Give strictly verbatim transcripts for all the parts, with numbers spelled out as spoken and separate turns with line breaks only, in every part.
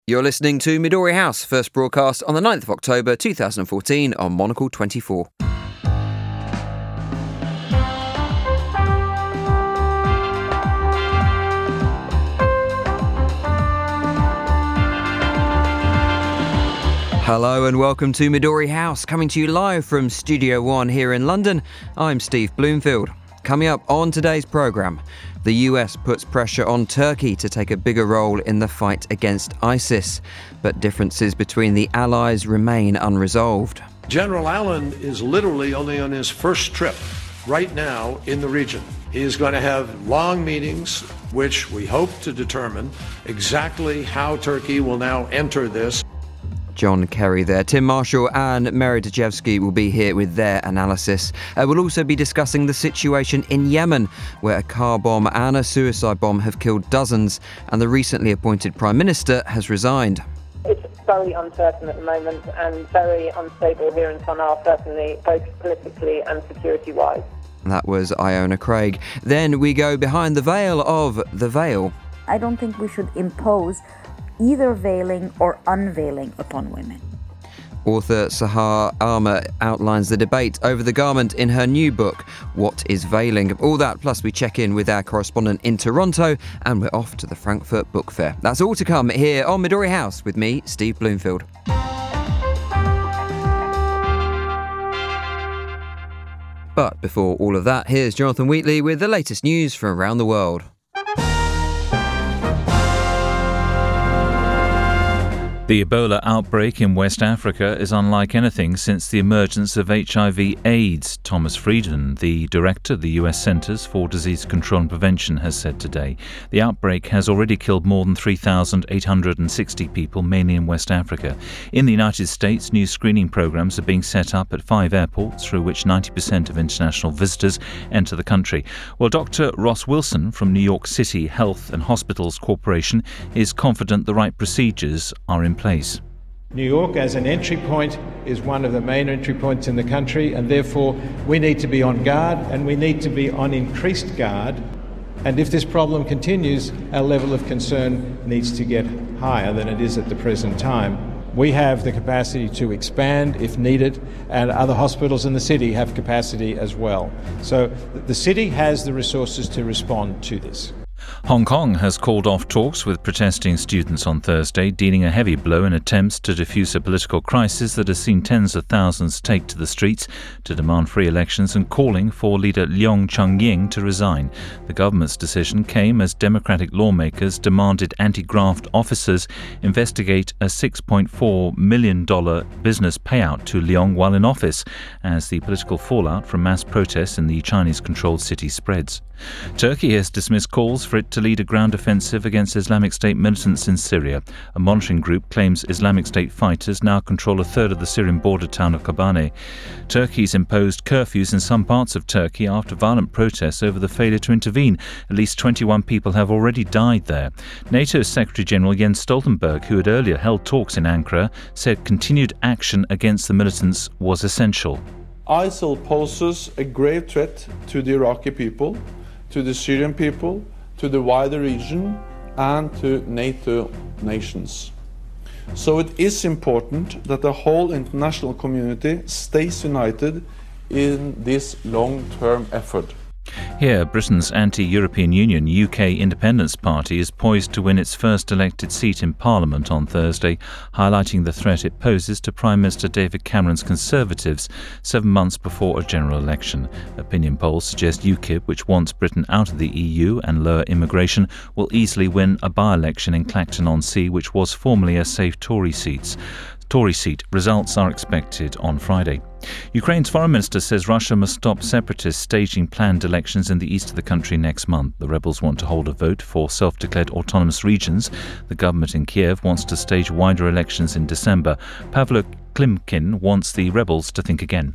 You're listening to Midori House, first broadcast on the ninth of October two thousand fourteen on Monocle twenty-four. Hello and welcome to Midori House, coming to you live from Studio One here in London. I'm Steve Bloomfield. Coming up on today's programme, the U S puts pressure on Turkey to take a bigger role in the fight against ISIS, but differences between the allies remain unresolved.
General Allen is literally only on his first trip right now in the region. He is going to have long meetings, which we hope to determine exactly how Turkey will now enter this.
John Kerry there. Tim Marshall and Mary Dejevsky will be here with their analysis. Uh, we'll also be discussing the situation in Yemen, where a car bomb and a suicide bomb have killed dozens, and the recently appointed Prime Minister has resigned.
It's very uncertain at the moment and very unstable here in Sana'a, certainly both politically and security-wise.
That was Iona Craig. Then we go behind the veil of the veil.
I don't think we should impose either veiling or unveiling upon women.
Author Sahar Arma outlines the debate over the garment in her new book, What is Veiling? All that, plus we check in with our correspondent in Toronto, and we're off to the Frankfurt Book Fair. That's all to come here on Midori House with me, Steve Bloomfield. But before all of that, here's Jonathan Wheatley with the latest news from around the world.
The Ebola outbreak in West Africa is unlike anything since the emergence of H I V AIDS, Thomas Friedman, the director of the U S Centers for Disease Control and Prevention, has said today. The outbreak has already killed more than three thousand eight hundred sixty people, mainly in West Africa. In the United States, new screening programs are being set up at five airports through which ninety percent of international visitors enter the country. Well, Doctor Ross Wilson from New York City Health and Hospitals Corporation is confident the right procedures are in place. place.
New York as an entry point is one of the main entry points in the country, and therefore we need to be on guard and we need to be on increased guard. And if this problem continues, our level of concern needs to get higher than it is at the present time. We have the capacity to expand if needed, and other hospitals in the city have capacity as well. So the city has the resources to respond to this.
Hong Kong has called off talks with protesting students on Thursday, dealing a heavy blow in attempts to defuse a political crisis that has seen tens of thousands take to the streets to demand free elections and calling for leader Leung Chun-ying to resign. The government's decision came as Democratic lawmakers demanded anti-graft officers investigate a six point four million dollars business payout to Leung while in office, as the political fallout from mass protests in the Chinese-controlled city spreads. Turkey has dismissed calls for it to lead a ground offensive against Islamic State militants in Syria. A monitoring group claims Islamic State fighters now control a third of the Syrian border town of Kobane. Turkey's imposed curfews in some parts of Turkey after violent protests over the failure to intervene. At least twenty-one people have already died there. NATO's Secretary-General Jens Stoltenberg, who had earlier held talks in Ankara, said continued action against the militants was essential.
ISIL poses a grave threat to the Iraqi people, to the Syrian people, to the wider region, and to NATO nations. So it is important that the whole international community stays united in this long-term effort.
Here, Britain's anti-European Union U K Independence Party is poised to win its first elected seat in Parliament on Thursday, highlighting the threat it poses to Prime Minister David Cameron's Conservatives seven months before a general election. Opinion polls suggest UKIP, which wants Britain out of the E U and lower immigration, will easily win a by-election in Clacton-on-Sea, which was formerly a safe Tory seat. Tory seat. Results are expected on Friday. Ukraine's foreign minister says Russia must stop separatists staging planned elections in the east of the country next month. The rebels want to hold a vote for self-declared autonomous regions. The government in Kiev wants to stage wider elections in December. Pavlo Klimkin wants the rebels to think again.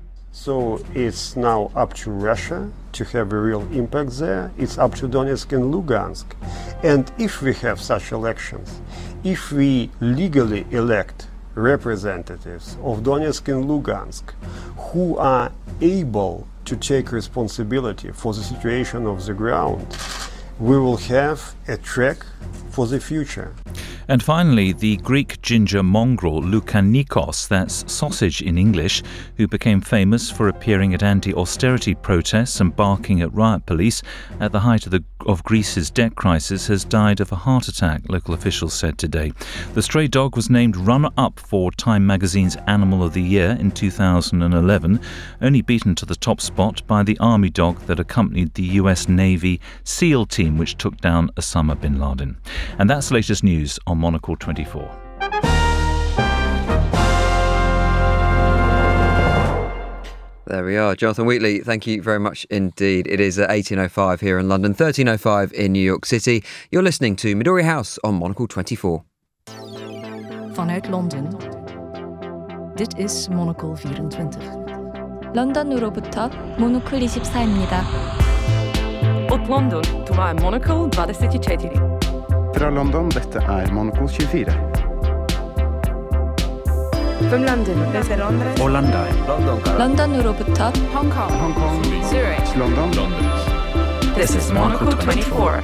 So it's now up to Russia to have a real impact there. It's up to Donetsk and Lugansk. And if we have such elections, if we legally elect representatives of Donetsk and Lugansk who are able to take responsibility for the situation of the ground, we will have a track for the future.
And finally, the Greek ginger mongrel Loukanikos, that's sausage in English, who became famous for appearing at anti-austerity protests and barking at riot police at the height of, the, of Greece's debt crisis, has died of a heart attack, local officials said today. The stray dog was named runner-up for Time magazine's Animal of the Year in two thousand eleven, only beaten to the top spot by the army dog that accompanied the U S Navy SEAL team which took down Osama bin Laden. And that's the latest news on Monocle twenty-four.
There we are. Jonathan Wheatley, thank you very much indeed. It is at eighteen oh five here in London, thirteen oh five in New York City. You're listening to Midori House on Monocle twenty-four.
Vanuit Londen. Dit is Monocle vierentwintig.
런던으로부터 모노클 이십사입니다.
Od London, to är Monocle dvadesет четыре.
Fra London, dette er Monocle tjuefire.
From London, desde Londres.
Orlando.
London. 런던으로부터
Hong Kong.
Hong Kong.
Zurich.
London.
London. This is Monocle twenty-four.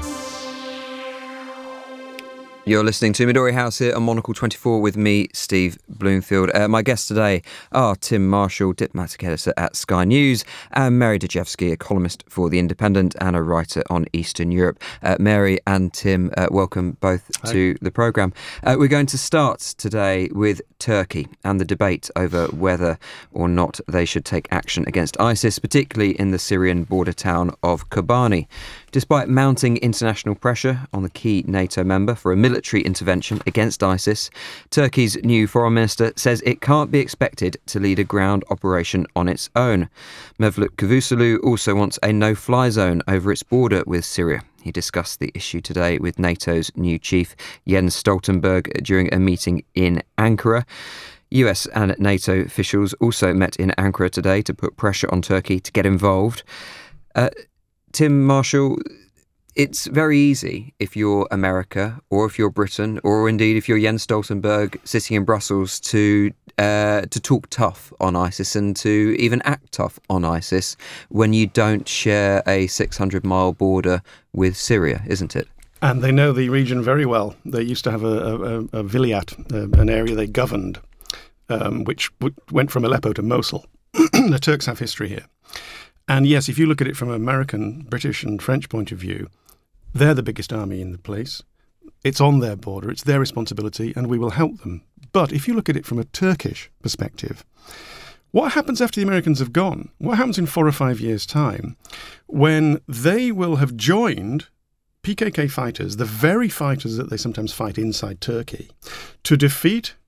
You're listening to Midori House here on Monocle twenty-four with me, Steve Bloomfield. Uh, my guests today are Tim Marshall, diplomatic editor at Sky News, and Mary Dejevsky, a columnist for The Independent and a writer on Eastern Europe. Uh, Mary and Tim, uh, welcome both Hi. to the programme. Uh, we're going to start today with Turkey and the debate over whether or not they should take action against ISIS, particularly in the Syrian border town of Kobani. Despite mounting international pressure on the key NATO member for a military intervention against ISIS, Turkey's new foreign minister says it can't be expected to lead a ground operation on its own. Mevlut Cavusoglu also wants a no-fly zone over its border with Syria. He discussed the issue today with NATO's new chief, Jens Stoltenberg, during a meeting in Ankara. U S and NATO officials also met in Ankara today to put pressure on Turkey to get involved. Uh, Tim Marshall, it's very easy if you're America or if you're Britain or indeed if you're Jens Stoltenberg sitting in Brussels to uh, to talk tough on ISIS and to even act tough on ISIS when you don't share a six hundred mile border with Syria, isn't it?
And they know the region very well. They used to have a, a, a vilayat, uh, an area they governed, um, which w- went from Aleppo to Mosul. The Turks have history here. And yes, if you look at it from an American, British and French point of view, they're the biggest army in the place. It's on their border, it's their responsibility, and we will help them. But if you look at it from a Turkish perspective, what happens after the Americans have gone? What happens in four or five years' time when they will have joined P K K fighters, the very fighters that they sometimes fight inside Turkey, to defeat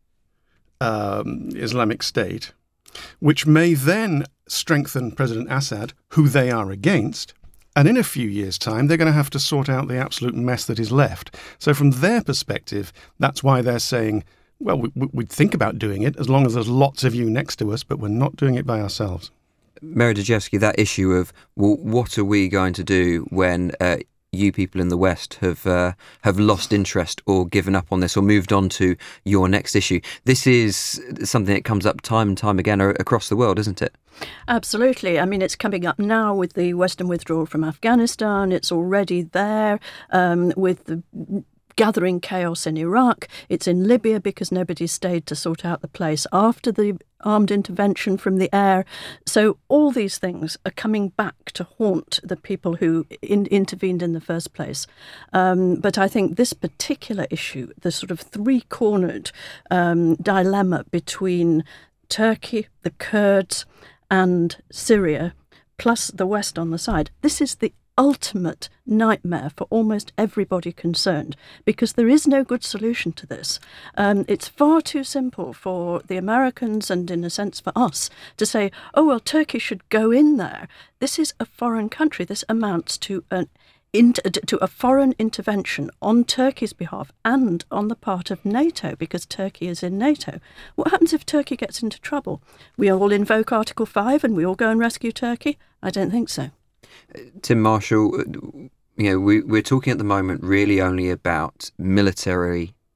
um, Islamic State, which may then strengthen President Assad, who they are against, and in a few years' time, they're going to have to sort out the absolute mess that is left. So from their perspective, that's why they're saying, well, we, we'd think about doing it as long as there's lots of you next to us, but we're not doing it by ourselves.
Mary Dejevsky, that issue of, well, what are we going to do when uh, you people in the West have uh, have lost interest or given up on this or moved on to your next issue? This is something that comes up time and time again across the world, isn't it?
Absolutely. I mean, it's coming up now with the Western withdrawal from Afghanistan. It's already there um, with the gathering chaos in Iraq. It's in Libya because nobody stayed to sort out the place after the armed intervention from the air. So all these things are coming back to haunt the people who in, intervened in the first place. Um, but I think this particular issue, the sort of three-cornered um, dilemma between Turkey, the Kurds, and Syria, plus the West on the side, this is the ultimate nightmare for almost everybody concerned, because there is no good solution to this. Um, it's far too simple for the Americans and, in a sense, for us to say, oh, well, Turkey should go in there. This is a foreign country. This amounts to an Inter- to a foreign intervention on Turkey's behalf and on the part of NATO, because Turkey is in NATO. What happens if Turkey gets into trouble? We all invoke Article five and we all go and rescue Turkey? I don't think so.
Tim Marshall, you know, we, we're talking at the moment really only about military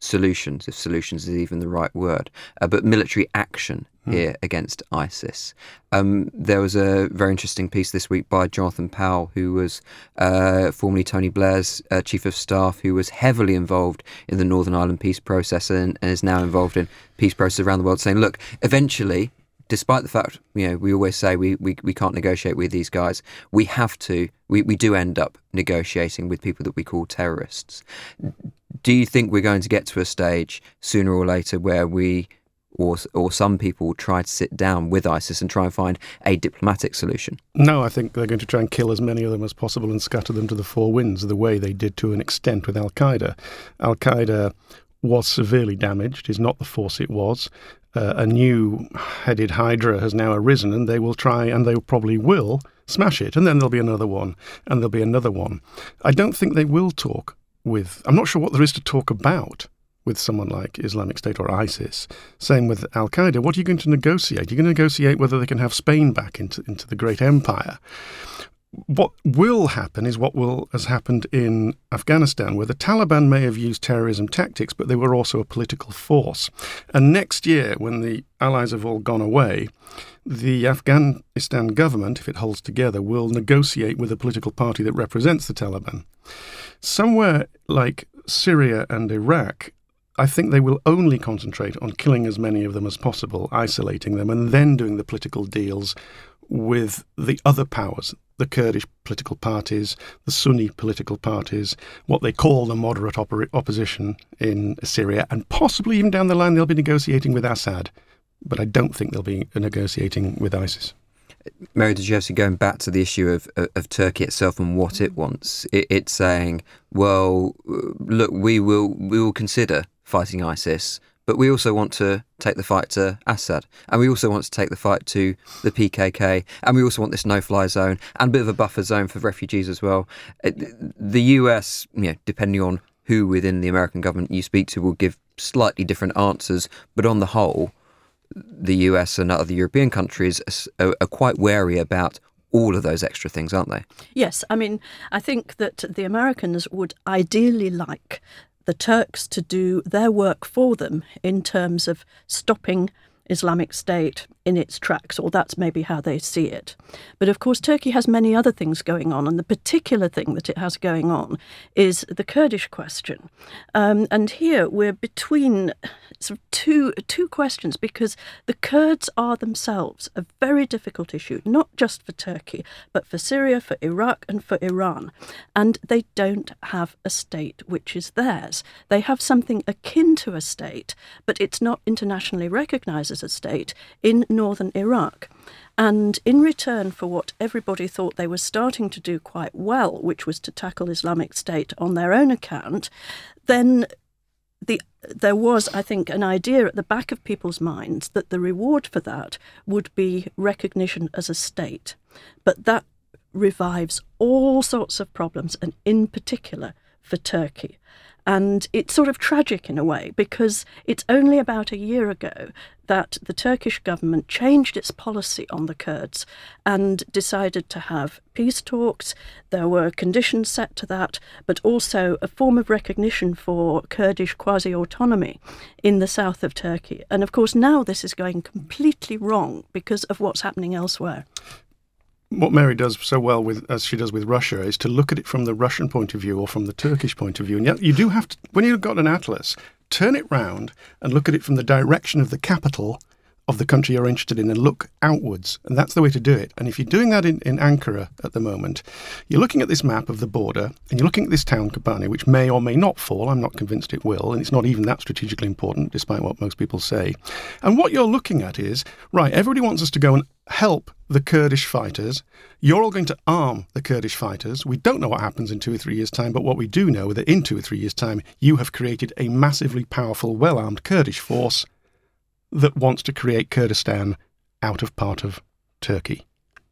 solutions, if solutions is even the right word, uh, but military action
Hmm.
here against ISIS. Um, there was a very interesting piece this week by Jonathan Powell, who was uh, formerly Tony Blair's uh, chief of staff, who was heavily involved in the Northern Ireland peace process and, and is now involved in peace processes around the world, saying, look, eventually, despite the fact, you know, we always say we, we, we can't negotiate with these guys, we have to, we, we do end up negotiating with people that we call terrorists. Do you think we're going to get to a stage sooner or later where we, or or some people, try to sit down with ISIS and try and find a diplomatic solution?
No, I think they're going to try and kill as many of them as possible and scatter them to the four winds, the way they did to an extent with Al-Qaeda. Al-Qaeda was severely damaged, is not the force it was. Uh, a new headed Hydra has now arisen, and they will try, and they probably will, smash it. And then there'll be another one, and there'll be another one. I don't think they will talk with... I'm not sure what there is to talk about with someone like Islamic State or ISIS. Same with Al-Qaeda. What are you going to negotiate? You're going to negotiate whether they can have Spain back into, into the great empire. What will happen is what will has happened in Afghanistan, where the Taliban may have used terrorism tactics, but they were also a political force. And next year, when the allies have all gone away, the Afghanistan government, if it holds together, will negotiate with a political party that represents the Taliban. Somewhere like Syria and Iraq, I think they will only concentrate on killing as many of them as possible, isolating them, and then doing the political deals with the other powers, the Kurdish political parties, the Sunni political parties, what they call the moderate oppor- opposition in Syria, and possibly even down the line they'll be negotiating with Assad. But I don't think they'll be negotiating with ISIS.
Mary, did you have to going back to the issue of, of, of Turkey itself and what it wants? It, it's saying, well, look, we will we will consider fighting ISIS, but we also want to take the fight to Assad, and we also want to take the fight to the P K K, and we also want this no-fly zone and a bit of a buffer zone for refugees as well. The U S, you know, depending on who within the American government you speak to, will give slightly different answers, but on the whole, the U S and other European countries are, are quite wary about all of those extra things, aren't they?
Yes, I mean, I think that the Americans would ideally like the Turks to do their work for them in terms of stopping Islamic State in its tracks, or that's maybe how they see it. But of course, Turkey has many other things going on, and the particular thing that it has going on is the Kurdish question. Um, and here we're between sort of two two questions, because the Kurds are themselves a very difficult issue, not just for Turkey, but for Syria, for Iraq, and for Iran. And they don't have a state which is theirs. They have something akin to a state, but it's not internationally recognised as a state in northern Iraq. And in return for what everybody thought they were starting to do quite well, which was to tackle Islamic State on their own account, then the there was, I think, an idea at the back of people's minds that the reward for that would be recognition as a state. But that revives all sorts of problems, and in particular for Turkey. And it's sort of tragic in a way, because it's only about a year ago that the Turkish government changed its policy on the Kurds and decided to have peace talks. There were conditions set to that, but also a form of recognition for Kurdish quasi-autonomy in the south of Turkey. And of course, now this is going completely wrong because of what's happening elsewhere.
What Mary does so well with, as she does with Russia, is to look at it from the Russian point of view or from the Turkish point of view. And yet you do have to, when you've got an atlas, turn it round and look at it from the direction of the capital of the country you're interested in and look outwards. And that's the way to do it. And if you're doing that in, in Ankara at the moment, you're looking at this map of the border and you're looking at this town, Kobani, which may or may not fall. I'm not convinced it will. And it's not even that strategically important, despite what most people say. And what you're looking at is, right, everybody wants us to go and help the Kurdish fighters. You're all going to arm the Kurdish fighters. We don't know what happens in two or three years' time, but what we do know is that in two or three years' time, you have created a massively powerful, well-armed Kurdish force that wants to create Kurdistan out of part of Turkey.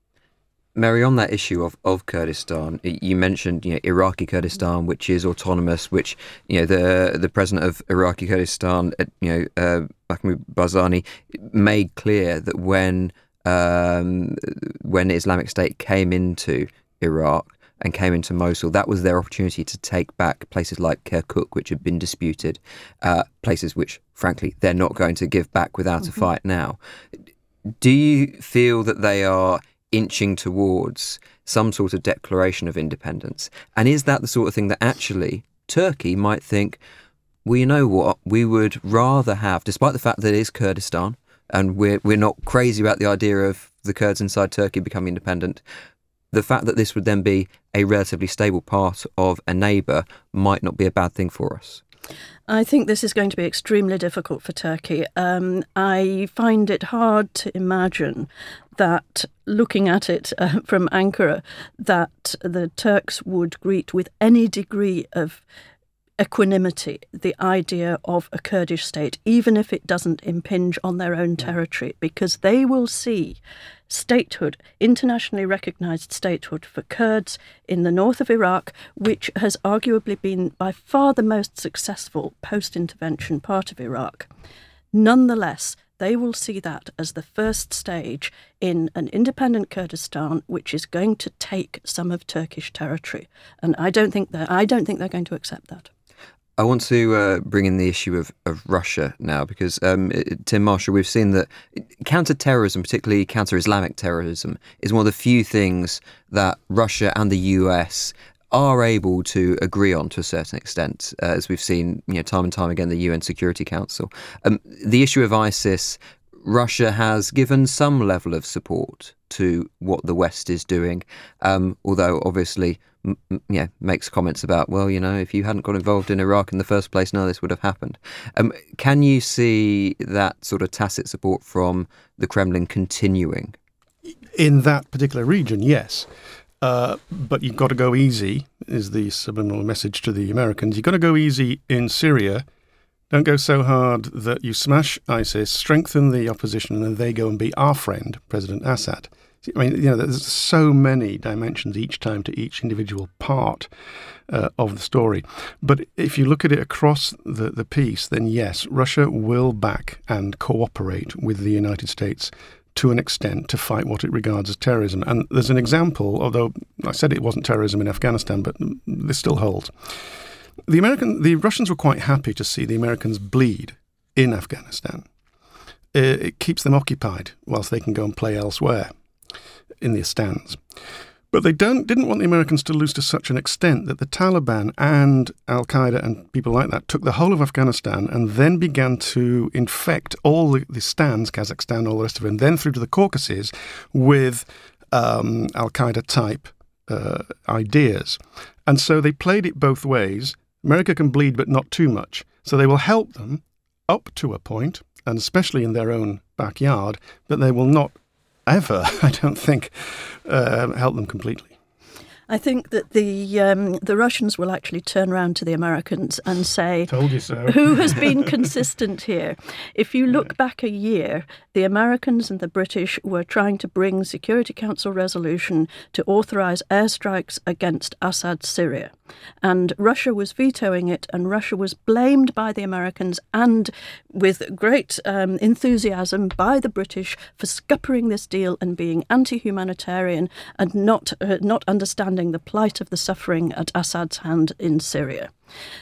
Mary, on that issue of, of Kurdistan, you mentioned, you know, Iraqi Kurdistan, which is autonomous, which, you know, the the president of Iraqi Kurdistan, you know, uh, Mahmoud Barzani, made clear that when um, when Islamic State came into Iraq, and came into Mosul, that was their opportunity to take back places like Kirkuk, which had been disputed, uh, places which, frankly, they're not going to give back without mm-hmm. a fight now. Do you feel that they are inching towards some sort of declaration of independence? And is that the sort of thing that actually Turkey might think, well, you know what, we would rather have, despite the fact that it is Kurdistan, and we're we're not crazy about the idea of the Kurds inside Turkey becoming independent, the fact that this would then be a relatively stable part of a neighbour might not be a bad thing for us?
I think this is going to be extremely difficult for Turkey. Um, I find it hard to imagine that, looking at it uh, from Ankara, that the Turks would greet with any degree of equanimity the idea of a Kurdish state, even if it doesn't impinge on their own territory, because they will see statehood, internationally recognised statehood for Kurds in the north of Iraq, which has arguably been by far the most successful post-intervention part of Iraq. Nonetheless, they will see that as the first stage in an independent Kurdistan, which is going to take some of Turkish territory, and I don't think that I don't think they're going to accept that.
I want to uh, bring in the issue of, of Russia now, because, um, Tim Marshall, we've seen that counter-terrorism, particularly counter-Islamic terrorism, is one of the few things that Russia and the U S are able to agree on to a certain extent, uh, as we've seen, you know, time and time again, the U N Security Council. Um, the issue of ISIS, Russia has given some level of support to what the West is doing, um, although obviously m- m- yeah, makes comments about, well, you know, if you hadn't got involved in Iraq in the first place, none of this would have happened. Um, can you see that sort of tacit support from the Kremlin continuing?
In that particular region, yes. Uh, but you've got to go easy, is the subliminal message to the Americans. You've got to go easy in Syria. Don't go so hard that you smash ISIS, strengthen the opposition, and then they go and be our friend, President Assad. I mean, you know, there's so many dimensions each time to each individual part uh, of the story. But if you look at it across the, the piece, then yes, Russia will back and cooperate with the United States to an extent to fight what it regards as terrorism. And there's an example, although I said it wasn't terrorism in Afghanistan, but this still holds. The American, the Russians were quite happy to see the Americans bleed in Afghanistan. It, it keeps them occupied whilst they can go and play elsewhere in the stands. But they don't didn't want the Americans to lose to such an extent that the Taliban and Al-Qaeda and people like that took the whole of Afghanistan and then began to infect all the, the stands, Kazakhstan, all the rest of it, and then through to the Caucasus with um, Al-Qaeda type uh, ideas. And so they played it both ways. America can bleed, but not too much. So they will help them up to a point, and especially in their own backyard, but they will not ever, I don't think, uh, help them completely.
I think that the um, the Russians will actually turn around to the Americans and say,
"Told you so."
Who has been consistent here? If you look back a year, the Americans and the British were trying to bring Security Council resolution to authorise airstrikes against Assad's Syria. And Russia was vetoing it, and Russia was blamed by the Americans and with great um, enthusiasm by the British for scuppering this deal and being anti-humanitarian and not uh, not understanding the plight of the suffering at Assad's hand in Syria.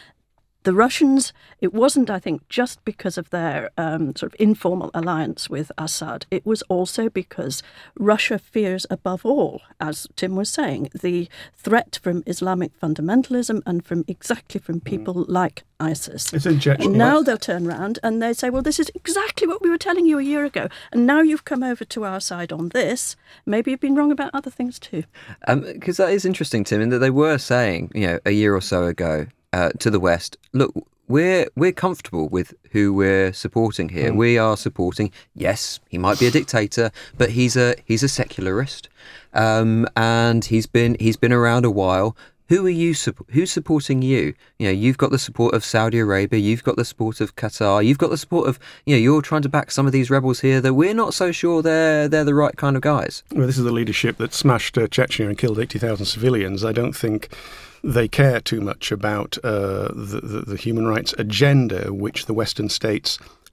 The Russians, it wasn't, I think, just because of their um, sort of informal alliance with Assad. It was also because Russia fears, above all, as Tim was saying, the threat from Islamic fundamentalism and from exactly from people mm. like ISIS.
It's injection.
And now they'll turn around and they say, well, this is exactly what we were telling you a year ago. And now you've come over to our side on this. Maybe you've been wrong about other things too.
Because um, that is interesting, Tim, in that they were saying, you know, a year or so ago, Uh, to the West, look, we're we're comfortable with who we're supporting here. Mm. We are supporting, yes, he might be a dictator, but he's a he's a secularist, um, and he's been he's been around a while. Who are you? Who's supporting you? You know, you've got the support of Saudi Arabia. You've got the support of Qatar. You've got the support of, you know, you're trying to back some of these rebels here that we're not so sure they're they're the right kind of guys.
Well, this is the leadership that smashed uh, Chechnya and killed eighty thousand civilians. I don't think they care too much about uh, the, the, the human rights agenda which the Western states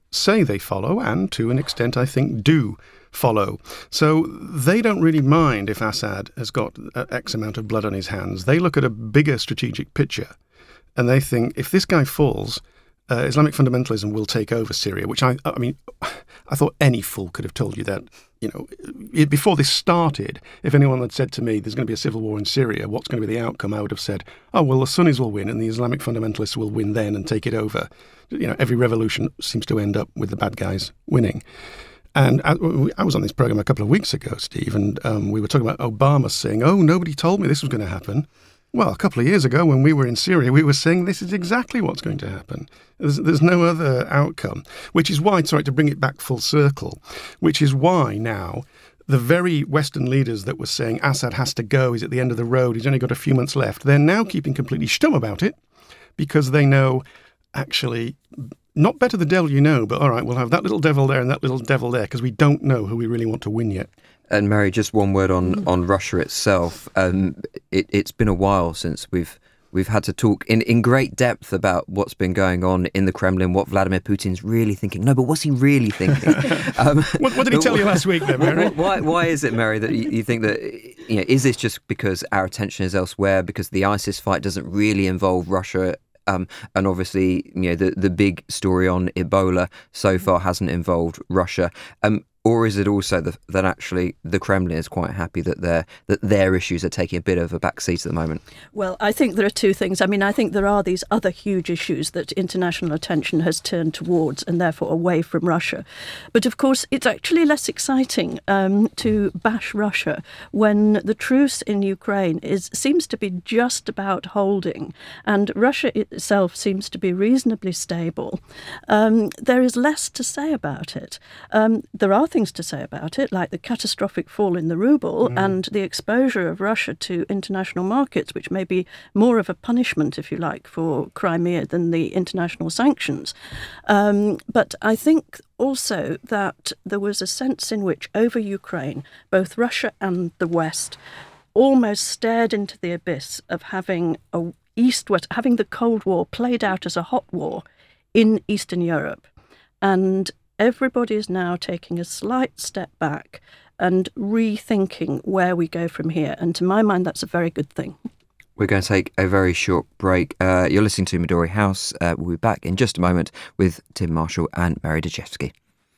say they follow and, to an extent, I think, do follow. So they don't really mind if Assad has got X amount of blood on his hands. They look at a bigger strategic picture and they think if this guy falls, uh, Islamic fundamentalism will take over Syria, which I, I mean, I thought any fool could have told you that. You know, it, before this started, if anyone had said to me there's going to be a civil war in Syria, what's going to be the outcome, I would have said, oh, well, the Sunnis will win and the Islamic fundamentalists will win then and take it over. You know, every revolution seems to end up with the bad guys winning. And I, I was on this program a couple of weeks ago, Steve, and um, we were talking about Obama saying, oh, nobody told me this was going to happen. Well, a couple of years ago when we were in Syria, we were saying this is exactly what's going to happen. There's, there's no other outcome, which is why, sorry, to bring it back full circle, which is why now the very Western leaders that were saying Assad has to go, he's at the end of the road, he's only got a few months left, they're now keeping completely stum about it because they know, actually, not better the devil you know, but all right, we'll have that little devil there and that little devil there because we don't know who we really want to win yet.
And Mary, just one word on, mm. on Russia itself. Um, it, it's been a while since we've we've had to talk in, in great depth about what's been going on in the Kremlin, what Vladimir Putin's really thinking. No, but what's he really thinking? um,
what, what did he tell you last week then, Mary?
Why, why is it, Mary, that you, you think that, you know, is this just because our attention is elsewhere, because the ISIS fight doesn't really involve Russia? Um, and obviously, you know, the, the big story on Ebola so far hasn't involved Russia. Um, or is it also the, that actually the Kremlin is quite happy that their that their issues are taking a bit of a back seat at the moment?
Well, I think there are two things. I mean, I think there are these other huge issues that international attention has turned towards and therefore away from Russia. But of course, it's actually less exciting um, to bash Russia when the truce in Ukraine is seems to be just about holding and Russia itself seems to be reasonably stable. Um, there is less to say about it. Um, there are things to say about it, like the catastrophic fall in the ruble mm. and the exposure of Russia to international markets, which may be more of a punishment, if you like, for Crimea than the international sanctions. Um, but I think also that there was a sense in which over Ukraine, both Russia and the West almost stared into the abyss of having a East-West, having the Cold War played out as a hot war in Eastern Europe. And everybody is now taking a slight step back and rethinking where we go from here. And to my mind, that's a very good thing.
We're going to take a very short break. Uh, you're listening to Midori House. Uh, we'll be back in just a moment with Tim Marshall and Mary Dejevsky.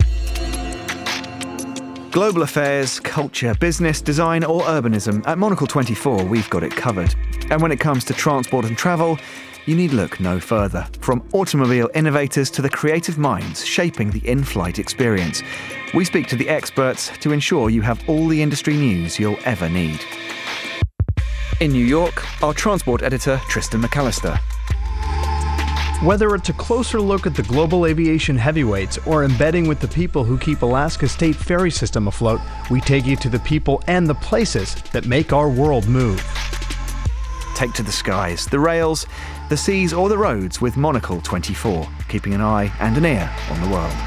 Global affairs, culture, business, design or urbanism, at Monocle twenty-four we've got it covered. And when it comes to transport and travel, you need look no further. From automobile innovators to the creative minds shaping the in-flight experience, we speak to the experts to ensure you have all the industry news you'll ever need. In New York, our transport editor, Tristan McAllister.
Whether it's a closer look at the global aviation heavyweights or embedding with the people who keep Alaska's state ferry system afloat, we take you to the people and the places that make our world move.
Take to the skies, the rails, the seas or the roads with Monocle twenty-four, keeping an eye and an ear on the world.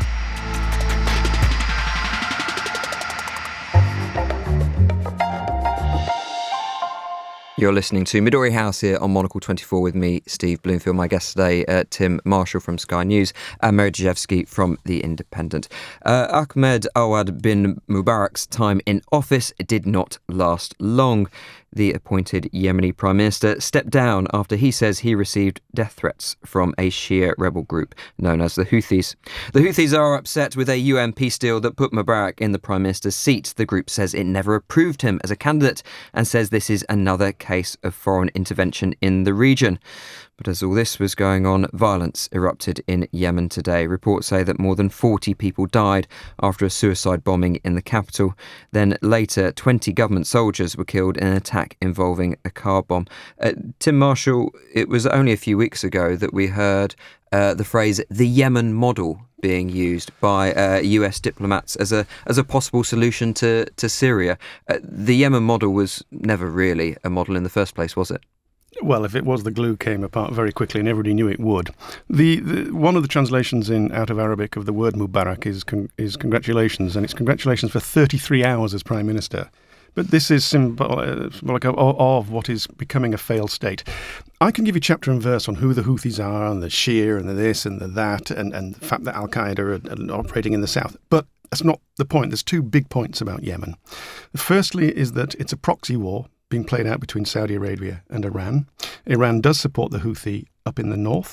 You're listening to Midori House here on Monocle twenty-four with me, Steve Bloomfield. My guest today, uh, Tim Marshall from Sky News and Mary Dejevsky from The Independent. Uh, Ahmed Awad bin Mubarak's time in office did not last long. The appointed Yemeni Prime Minister stepped down after he says he received death threats from a Shia rebel group known as the Houthis. The Houthis are upset with a U N peace deal that put Mubarak in the Prime Minister's seat. The group says it never approved him as a candidate and says this is another case of foreign intervention in the region. But as all this was going on, violence erupted in Yemen today. Reports say that more than forty people died after a suicide bombing in the capital. Then later, twenty government soldiers were killed in an attack involving a car bomb. Uh, Tim Marshall, it was only a few weeks ago that we heard uh, the phrase "the Yemen model" being used by uh, U S diplomats as a as a possible solution to, to Syria. Uh, the Yemen model was never really a model in the first place, was it?
Well, if it was, the glue came apart very quickly and everybody knew it would. The, the one of the translations in out of Arabic of the word Mubarak is con, is congratulations, and it's congratulations for thirty-three hours as Prime Minister. But this is symbolic of, of what is becoming a failed state. I can give you chapter and verse on who the Houthis are and the Shia and the this and the that and, and the fact that Al-Qaeda are, are operating in the south. But that's not the point. There's two big points about Yemen. Firstly is that it's a proxy war being played out between Saudi Arabia and Iran. Iran does support the Houthi up in the north.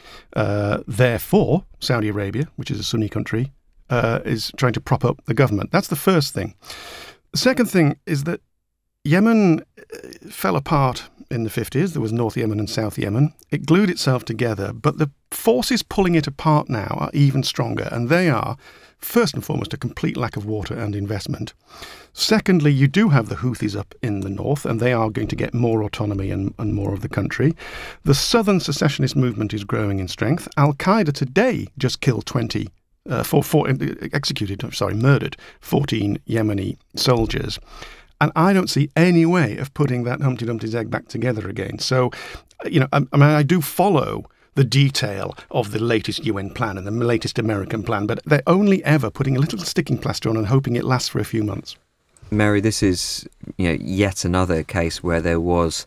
Uh, therefore, Saudi Arabia, which is a Sunni country, uh, is trying to prop up the government. That's the first thing. The second thing is that Yemen fell apart in the fifties. There was North Yemen and South Yemen. It glued itself together, but the forces pulling it apart now are even stronger, and they are, first and foremost, a complete lack of water and investment. Secondly, you do have the Houthis up in the north, and they are going to get more autonomy and, and more of the country. The southern secessionist movement is growing in strength. Al-Qaeda today just killed twenty, uh, for, for, executed, sorry, murdered fourteen Yemeni soldiers. And I don't see any way of putting that Humpty Dumpty's egg back together again. So, you know, I, I mean, I do follow the detail of the latest U N plan and the latest American plan, but they're only ever putting a little sticking plaster on and hoping it lasts for a few months.
Mary, this is, you know, yet another case where there was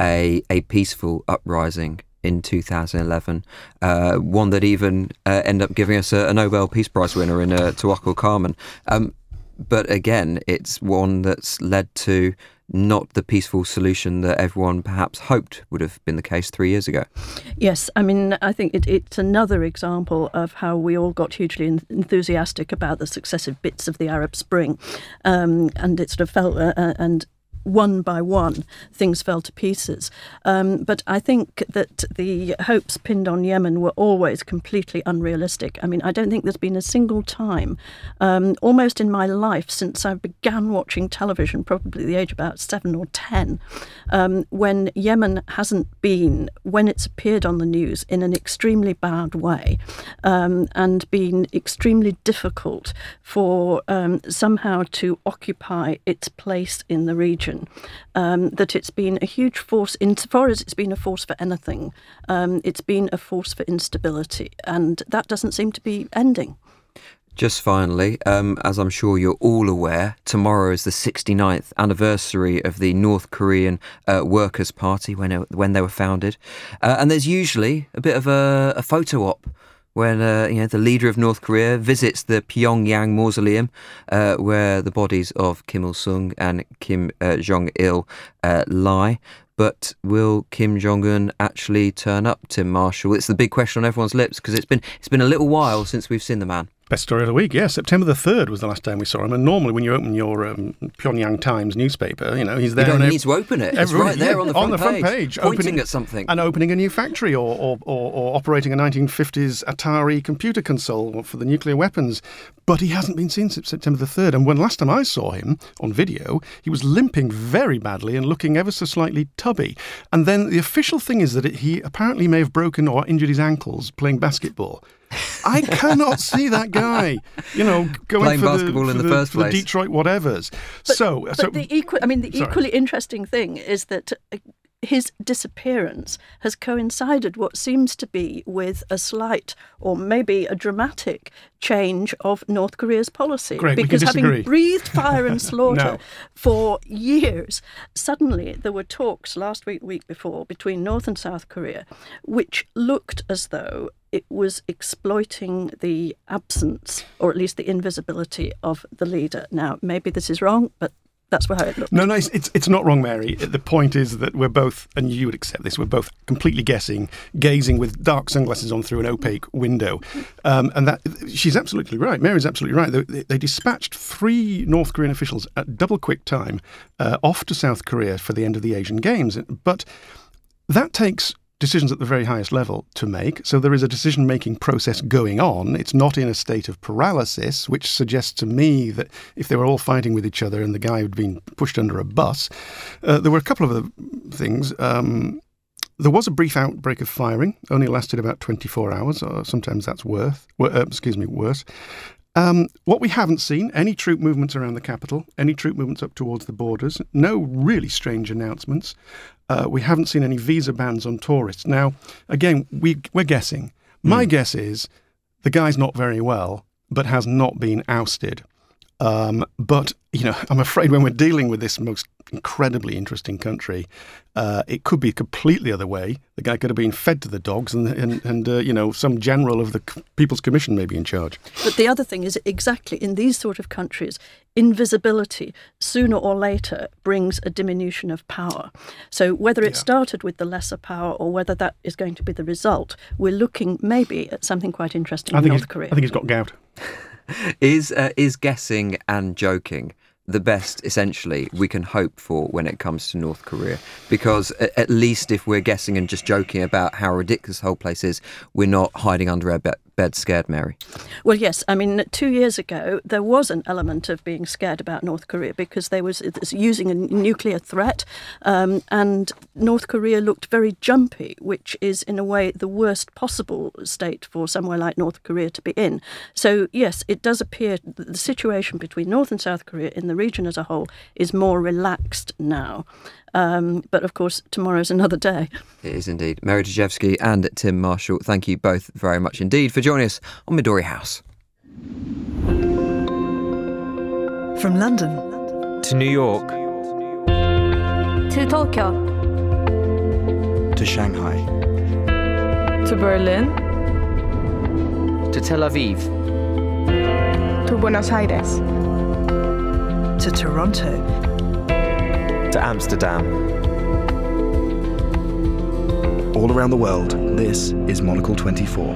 a a peaceful uprising in two thousand eleven, uh, one that even uh, ended up giving us a, a Nobel Peace Prize winner in uh, Tawakkul Karman. Um, but again, it's one that's led to not the peaceful solution that everyone perhaps hoped would have been the case three years ago.
Yes, I mean, I think it, it's another example of how we all got hugely enthusiastic about the successive bits of the Arab Spring, um, and it sort of felt, uh, and one by one, things fell to pieces. Um, but I think that the hopes pinned on Yemen were always completely unrealistic. I mean, I don't think there's been a single time, um, almost in my life since I began watching television, probably the age about seven or ten, um, when Yemen hasn't been, when it's appeared on the news, in an extremely bad way, um, and been extremely difficult for um, somehow to occupy its place in the region. Um, that it's been a huge force, insofar as it's been a force for anything, um, it's been a force for instability, and that doesn't seem to be ending.
Just finally, um, as I'm sure you're all aware, tomorrow is the sixty-ninth anniversary of the North Korean uh, Workers' Party when it, when they were founded, uh, and there's usually a bit of a, a photo op when uh, you know the leader of North Korea visits the Pyongyang mausoleum, uh, where the bodies of Kim Il-sung and Kim uh, Jong-il uh, lie. But will Kim Jong-un actually turn up, Tim Marshall? It's the big question on everyone's lips, because it's been it's been a little while since we've seen the man.
Best story of the week, yeah. September the third was the last time we saw him. And normally when you open your um, Pyongyang Times newspaper, you know, he's there.
You don't
need
ev- to open it. It's right there yeah, on the front
on the
page.
Front page
pointing
opening,
at something.
And opening a new factory or, or, or, or operating a nineteen fifties Atari computer console for the nuclear weapons. But he hasn't been seen since September the third. And when last time I saw him on video, he was limping very badly and looking ever so slightly tubby. And then the official thing is that it, he apparently may have broken or injured his ankles playing basketball. I cannot see that guy, you know, going
playing
for
basketball
the,
in
for
the,
the
first
for
place.
the Detroit whatevers.
But,
so,
but
so
the equal, I mean, the
sorry.
equally interesting thing is that his disappearance has coincided what seems to be with a slight or maybe a dramatic change of North Korea's policy.
Great,
because
we can disagree.
having breathed fire and slaughter
No.
for years, suddenly there were talks last week, the week before, between North and South Korea, which looked as though it was exploiting the absence, or at least the invisibility, of the leader. Now, maybe this is wrong, but that's how it looked.
No, no, it's, it's it's not wrong, Mary. The point is that we're both, and you would accept this, we're both completely guessing, gazing with dark sunglasses on through an opaque window. Um, and that she's absolutely right. Mary's absolutely right. They, they dispatched three North Korean officials at double quick time uh, off to South Korea for the end of the Asian Games. But that takes decisions at the very highest level to make. So there is a decision-making process going on. It's not in a state of paralysis, which suggests to me that if they were all fighting with each other and the guy had been pushed under a bus, uh, there were a couple of other things. Um, there was a brief outbreak of firing, only lasted about twenty-four hours, or sometimes that's worth, uh, excuse me, worse. Um, what we haven't seen, any troop movements around the capital, any troop movements up towards the borders, no really strange announcements. Uh, we haven't seen any visa bans on tourists. Now, again, we, we're guessing. My mm. guess is the guy's not very well, but has not been ousted. Um, but, you know, I'm afraid when we're dealing with this most incredibly interesting country, uh, it could be completely other way. The guy could have been fed to the dogs and, and, and uh, you know, some general of the People's Commission may be in charge.
But the other thing is exactly in these sort of countries, invisibility sooner or later brings a diminution of power. So whether it yeah. started with the lesser power or whether that is going to be the result, we're looking maybe at something quite interesting
I
in
think
North Korea.
I think he's got gout.
Is uh, is guessing and joking the best, essentially, we can hope for when it comes to North Korea? Because at, at least if we're guessing and just joking about how ridiculous the whole place is, we're not hiding under our be- bed scared, Mary.
Well, yes. I mean, two years ago, there was an element of being scared about North Korea because they was using a nuclear threat, um, and North Korea looked very jumpy, which is, in a way, the worst possible state for somewhere like North Korea to be in. So, yes, it does appear that the situation between North and South Korea in the region as a whole is more relaxed now. Um, but of course, tomorrow's another day.
It is indeed. Mary Dejevsky and Tim Marshall, thank you both very much indeed for joining us on Midori House.
From London
to New York
to Tokyo
to Shanghai
to Berlin
to Tel Aviv
to Buenos Aires
to Toronto
to Amsterdam.
All around the world, this is Monocle twenty-four.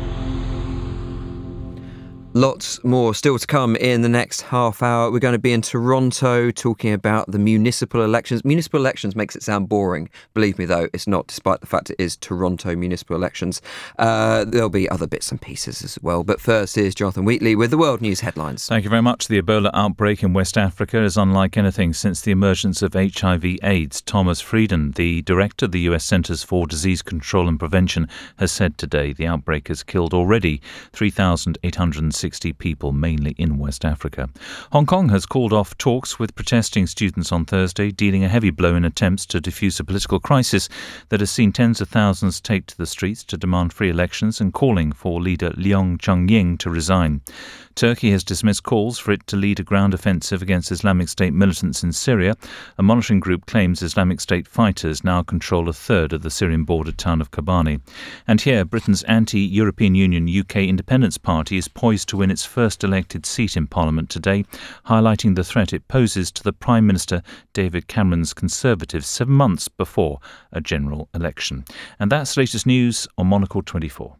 Lots more still to come in the next half hour. We're going to be in Toronto talking about the municipal elections. Municipal elections makes it sound boring. Believe me, though, it's not, despite the fact it is Toronto municipal elections. Uh, there'll be other bits and pieces as well. But first, here's Jonathan Wheatley with the World News headlines.
Thank you very much. The Ebola outbreak in West Africa is unlike anything since the emergence of H I V AIDS. Thomas Frieden, the director of the U S Centers for Disease Control and Prevention, has said today the outbreak has killed already three thousand eight hundred sixty people, mainly in West Africa. Hong Kong has called off talks with protesting students on Thursday, dealing a heavy blow in attempts to defuse a political crisis that has seen tens of thousands take to the streets to demand free elections and calling for leader Leung Chun-ying to resign. Turkey has dismissed calls for it to lead a ground offensive against Islamic State militants in Syria. A monitoring group claims Islamic State fighters now control a third of the Syrian-bordered town of Kobani. And here, Britain's anti-European Union U K Independence Party is poised to win its first elected seat in Parliament today, highlighting the threat it poses to the Prime Minister David Cameron's Conservatives seven months before a general election. And that's the latest news on Monocle twenty-four.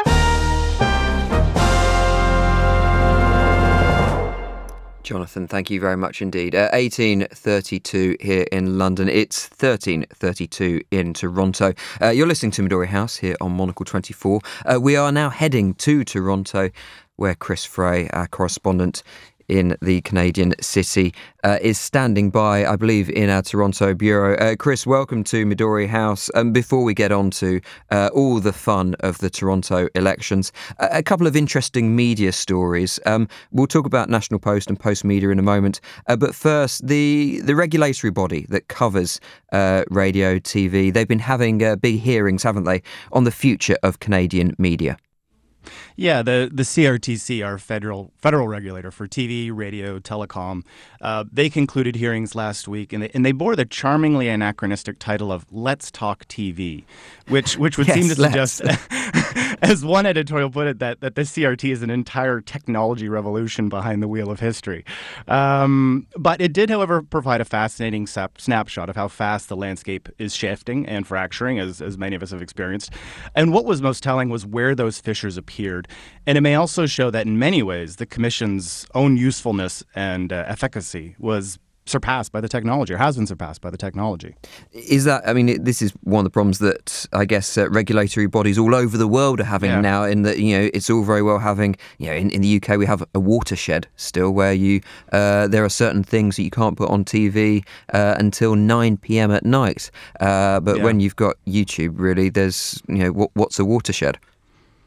Jonathan, thank you very much indeed. Uh, eighteen thirty-two here in London. It's thirteen thirty-two in Toronto. Uh, you're listening to Midori House here on Monocle twenty-four. Uh, we are now heading to Toronto, where Chris Fray, our correspondent in the Canadian city, uh, is standing by, I believe, in our Toronto bureau. Uh, Chris, welcome to Midori House. Um, before we get on to uh, all the fun of the Toronto elections, a, a couple of interesting media stories. Um, we'll talk about National Post and Post Media in a moment. Uh, but first, the, the regulatory body that covers uh, radio, T V, they've been having uh, big hearings, haven't they, on the future of Canadian media.
Yeah, the, the C R T C, our federal federal regulator for T V, radio, telecom, uh, they concluded hearings last week, and they, and they bore the charmingly anachronistic title of "Let's Talk T V," which which would
yes,
seem to
let's.
suggest, as one editorial put it, that that the C R T is an entire technology revolution behind the wheel of history. Um, but it did, however, provide a fascinating sap- snapshot of how fast the landscape is shifting and fracturing, as as many of us have experienced. And what was most telling was where those fissures appeared. And it may also show that in many ways, the Commission's own usefulness and uh, efficacy was surpassed by the technology, or has been surpassed by the technology.
Is that, I mean, it, this is one of the problems that I guess uh, regulatory bodies all over the world are having yeah. now, in that, you know, it's all very well having, you know, in, in the U K we have a watershed still where you, uh, there are certain things that you can't put on T V uh, until nine p.m. at night. Uh, but yeah. when you've got YouTube, really, there's, you know, what, what's a watershed?